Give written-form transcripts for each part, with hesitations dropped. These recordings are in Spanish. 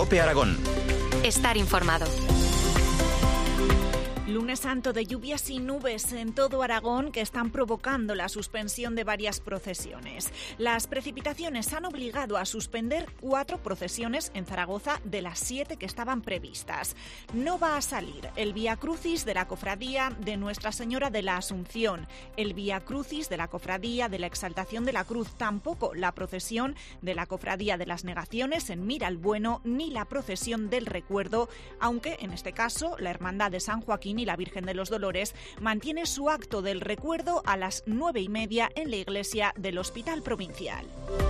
COPE Aragón. Estar informado. Lunes Santo de lluvias y nubes en todo Aragón que están provocando la suspensión de varias procesiones. Las precipitaciones han obligado a suspender 4 procesiones en Zaragoza de las 7 que estaban previstas. No va a salir el Vía Crucis de la Cofradía de Nuestra Señora de la Asunción, el Vía Crucis de la Cofradía de la Exaltación de la Cruz, tampoco la procesión de la Cofradía de las Negaciones en Miralbueno, ni la procesión del Recuerdo, aunque en este caso la Hermandad de San Joaquín y la Virgen de los Dolores mantiene su acto del recuerdo a las 9:30 en la iglesia del Hospital Provincial.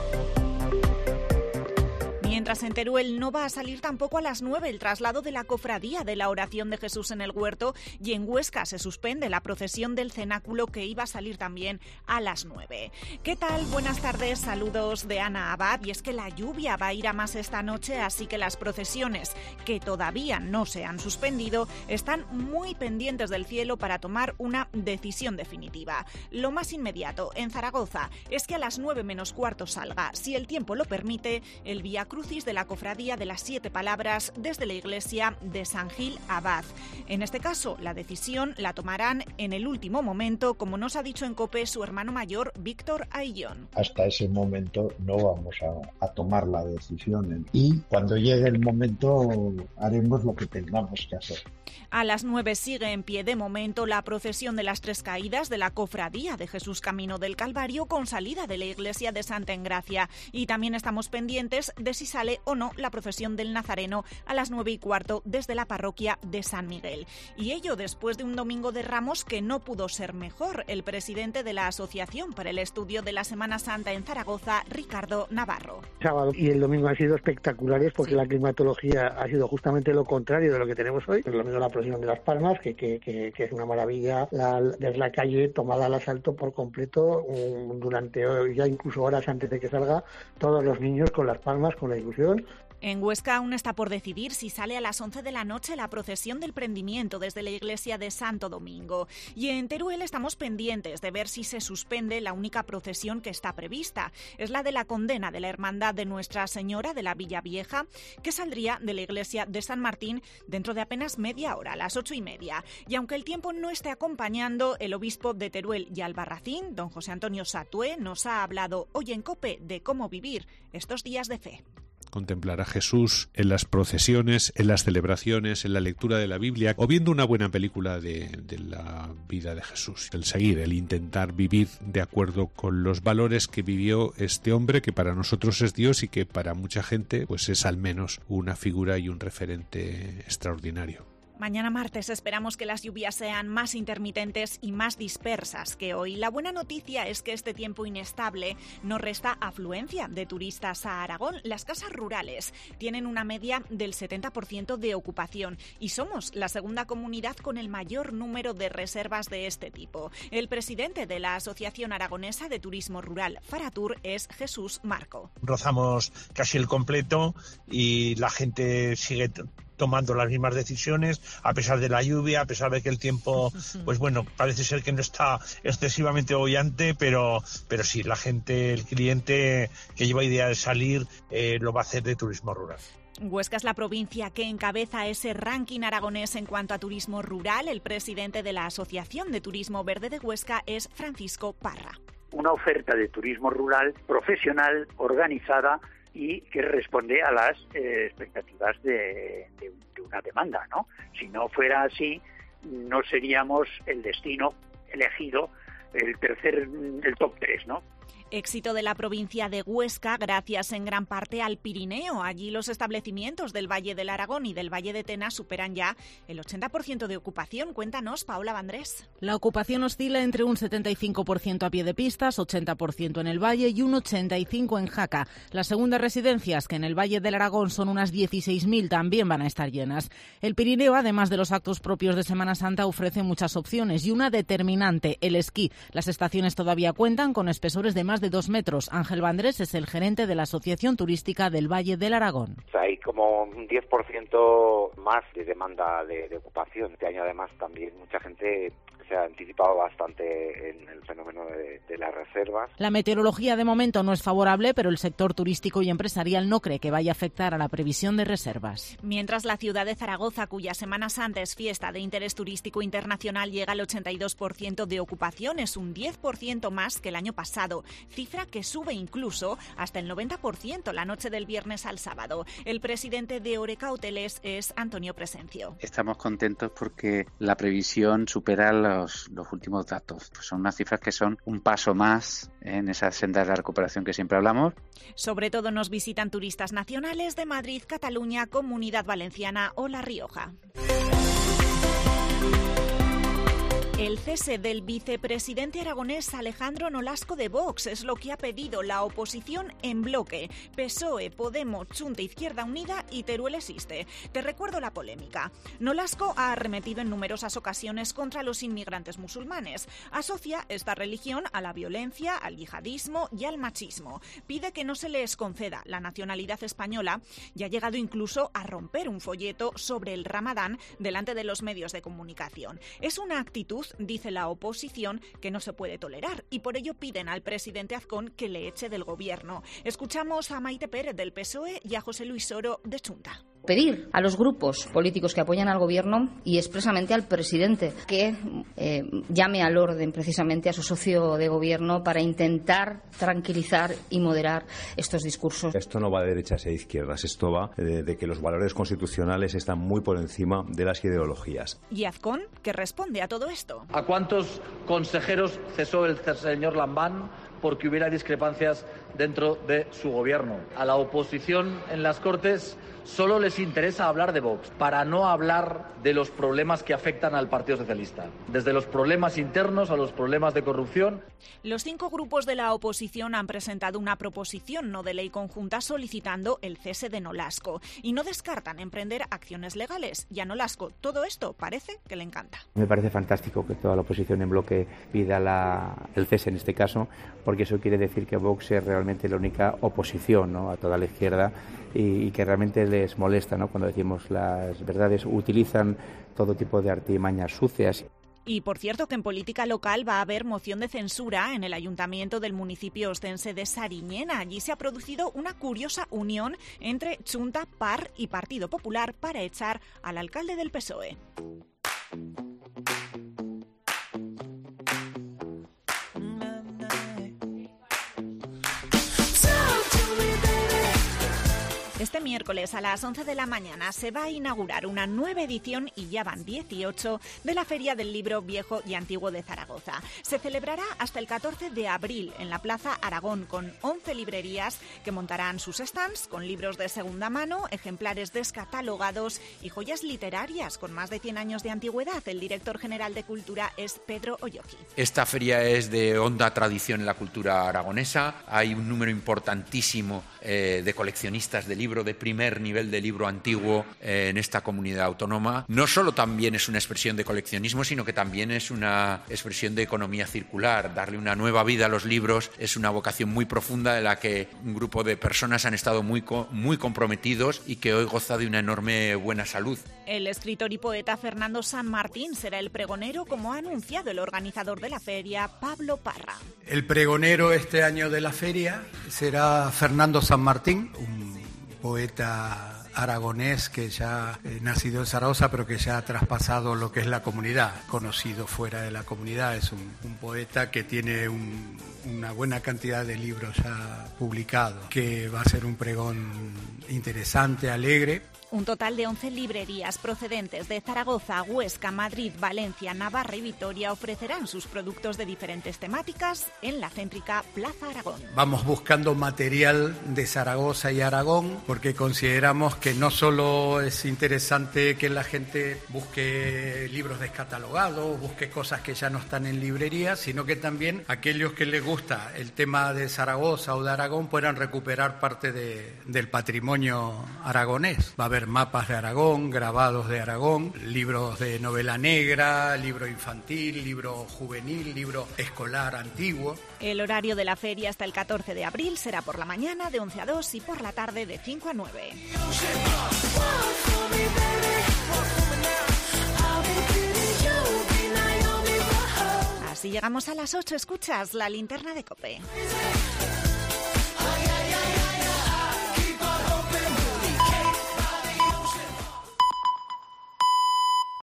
Mientras en Teruel no va a salir tampoco a las 9 el traslado de la Cofradía de la Oración de Jesús en el Huerto, y en Huesca se suspende la procesión del cenáculo que iba a salir también a las 9. ¿Qué tal? Buenas tardes, saludos de Ana Abad. Y es que la lluvia va a ir a más esta noche, así que las procesiones, que todavía no se han suspendido, están muy pendientes del cielo para tomar una decisión definitiva. Lo más inmediato en Zaragoza es que a las 9 menos cuarto salga, si el tiempo lo permite, el Vía Crucis de la Cofradía de las 7 Palabras desde la iglesia de San Gil Abad. En este caso, la decisión la tomarán en el último momento, como nos ha dicho en COPE su hermano mayor, Víctor Aillón. Hasta ese momento no vamos a tomar la decisión y cuando llegue el momento haremos lo que tengamos que hacer. A las 9 sigue en pie de momento la procesión de las 3 Caídas de la Cofradía de Jesús Camino del Calvario con salida de la iglesia de Santa Engracia, y también estamos pendientes de si sale o no la procesión del Nazareno a las 9:15 desde la parroquia de San Miguel. Y ello después de un domingo de Ramos que no pudo ser mejor. El presidente de la Asociación para el Estudio de la Semana Santa en Zaragoza, Ricardo Navarro. El sábado y el domingo han sido espectaculares porque la climatología ha sido justamente lo contrario de lo que tenemos hoy. El domingo la procesión de Las Palmas, que es una maravilla, desde la calle tomada al asalto por completo durante ya incluso horas antes de que salga, todos los niños con las palmas, con la ilusión. En Huesca aún está por decidir si sale a las 11 de la noche la procesión del prendimiento desde la iglesia de Santo Domingo. Y en Teruel estamos pendientes de ver si se suspende la única procesión que está prevista. Es la de la condena de la Hermandad de Nuestra Señora de la Villa Vieja, que saldría de la iglesia de San Martín dentro de apenas media hora, a las 8:30. Y aunque el tiempo no esté acompañando, el obispo de Teruel y Albarracín, don José Antonio Satué, nos ha hablado hoy en COPE de cómo vivir estos días de fe. Contemplar a Jesús en las procesiones, en las celebraciones, en la lectura de la Biblia o viendo una buena película de la vida de Jesús. El seguir, el intentar vivir de acuerdo con los valores que vivió este hombre, que para nosotros es Dios y que para mucha gente pues es al menos una figura y un referente extraordinario. Mañana martes esperamos que las lluvias sean más intermitentes y más dispersas que hoy. La buena noticia es que este tiempo inestable no resta afluencia de turistas a Aragón. Las casas rurales tienen una media del 70% de ocupación y somos la segunda comunidad con el mayor número de reservas de este tipo. El presidente de la Asociación Aragonesa de Turismo Rural, Faratur, es Jesús Marco. Rozamos casi el completo y la gente sigue tomando las mismas decisiones a pesar de la lluvia, a pesar de que el tiempo, pues bueno, parece ser que no está excesivamente boyante, pero sí, la gente, el cliente que lleva idea de salir, lo va a hacer de turismo rural. Huesca es la provincia que encabeza ese ranking aragonés en cuanto a turismo rural. El presidente de la Asociación de Turismo Verde de Huesca es Francisco Parra. Una oferta de turismo rural profesional, organizada y que responde a las expectativas de una demanda, ¿no? Si no fuera así, no seríamos el destino elegido, el top 3, ¿no? Éxito de la provincia de Huesca gracias en gran parte al Pirineo. Allí los establecimientos del Valle del Aragón y del Valle de Tena superan ya el 80% de ocupación. Cuéntanos, Paula Vandrés. La ocupación oscila entre un 75% a pie de pistas, 80% en el Valle y un 85% en Jaca. Las segundas residencias, que en el Valle del Aragón son unas 16.000, también van a estar llenas. El Pirineo, además de los actos propios de Semana Santa, ofrece muchas opciones y una determinante, el esquí. Las estaciones todavía cuentan con espesores de más de 2 metros. Ángel Vandrés es el gerente de la Asociación Turística del Valle del Aragón. Hay como un 10% más de demanda de ocupación. Este año además también mucha gente se ha anticipado bastante en el fenómeno de las reservas. La meteorología de momento no es favorable, pero el sector turístico y empresarial no cree que vaya a afectar a la previsión de reservas. Mientras la ciudad de Zaragoza, cuya Semana Santa es fiesta de interés turístico internacional, llega al 82% de ocupación, es un 10% más que el año pasado, cifra que sube incluso hasta el 90% la noche del viernes al sábado. El presidente de Horeca Hoteles es Antonio Presencio. Estamos contentos porque la previsión supera los últimos datos. Pues son unas cifras que son un paso más en esa senda de la recuperación que siempre hablamos. Sobre todo nos visitan turistas nacionales de Madrid, Cataluña, Comunidad Valenciana o La Rioja. El cese del vicepresidente aragonés Alejandro Nolasco de Vox es lo que ha pedido la oposición en bloque. PSOE, Podemos, Chunta, Izquierda Unida y Teruel existe. Te recuerdo la polémica. Nolasco ha arremetido en numerosas ocasiones contra los inmigrantes musulmanes. Asocia esta religión a la violencia, al yihadismo y al machismo. Pide que no se les conceda la nacionalidad española y ha llegado incluso a romper un folleto sobre el Ramadán delante de los medios de comunicación. Es una actitud, dice la oposición, que no se puede tolerar y por ello piden al presidente Azcón que le eche del gobierno. Escuchamos a Maite Pérez del PSOE y a José Luis Oro de Chunta. Pedir a los grupos políticos que apoyan al gobierno y expresamente al presidente que llame al orden precisamente a su socio de gobierno para intentar tranquilizar y moderar estos discursos. Esto no va de derechas e izquierdas, esto va de que los valores constitucionales están muy por encima de las ideologías. ¿Y Azcón qué responde a todo esto? ¿A cuántos consejeros cesó el señor Lambán porque hubiera discrepancias dentro de su gobierno? A la oposición en las Cortes solo les interesa hablar de Vox, para no hablar de los problemas que afectan al Partido Socialista, desde los problemas internos a los problemas de corrupción. Los 5 grupos de la oposición han presentado una proposición no de ley conjunta solicitando el cese de Nolasco y no descartan emprender acciones legales. Y a Nolasco todo esto parece que le encanta. Me parece fantástico que toda la oposición en bloque pida el cese en este caso, porque eso quiere decir que Vox es realmente la única oposición, ¿no?, a toda la izquierda y que realmente les molesta, ¿no?, cuando decimos las verdades, utilizan todo tipo de artimañas sucias. Y por cierto que en política local va a haber moción de censura en el ayuntamiento del municipio ostense de Sariñena. Allí se ha producido una curiosa unión entre Chunta, PAR y Partido Popular para echar al alcalde del PSOE. Este miércoles a las 11 de la mañana se va a inaugurar una nueva edición, y ya van 18, de la Feria del Libro Viejo y Antiguo de Zaragoza. Se celebrará hasta el 14 de abril en la Plaza Aragón, con 11 librerías que montarán sus stands con libros de segunda mano, ejemplares descatalogados y joyas literarias con más de 100 años de antigüedad. El director general de Cultura es Pedro Olloqui. Esta feria es de honda tradición en la cultura aragonesa. Hay un número importantísimo de coleccionistas de libros, de primer nivel de libro antiguo en esta comunidad autónoma. No solo también es una expresión de coleccionismo, sino que también es una expresión de economía circular. Darle una nueva vida a los libros es una vocación muy profunda de la que un grupo de personas han estado muy comprometidos y que hoy goza de una enorme buena salud. El escritor y poeta Fernando San Martín será el pregonero, como ha anunciado el organizador de la feria, Pablo Parra. El pregonero este año de la feria será Fernando San Martín, un poeta aragonés que ya nacido en Zaragoza, pero que ya ha traspasado lo que es la comunidad, conocido fuera de la comunidad. Es un poeta que tiene una buena cantidad de libros ya publicados, que va a ser un pregón interesante, alegre. Un total de 11 librerías procedentes de Zaragoza, Huesca, Madrid, Valencia, Navarra y Vitoria ofrecerán sus productos de diferentes temáticas en la céntrica Plaza Aragón. Vamos buscando material de Zaragoza y Aragón porque consideramos que no solo es interesante que la gente busque libros descatalogados, busque cosas que ya no están en librerías, sino que también aquellos que les gusta el tema de Zaragoza o de Aragón puedan recuperar parte del patrimonio aragonés. Va a haber mapas de Aragón, grabados de Aragón, libros de novela negra, libro infantil, libro juvenil, libro escolar antiguo. El horario de la feria hasta el 14 de abril será por la mañana de 11 a 2 y por la tarde de 5 a 9. Así llegamos a las 8. Escuchas la linterna de COPE.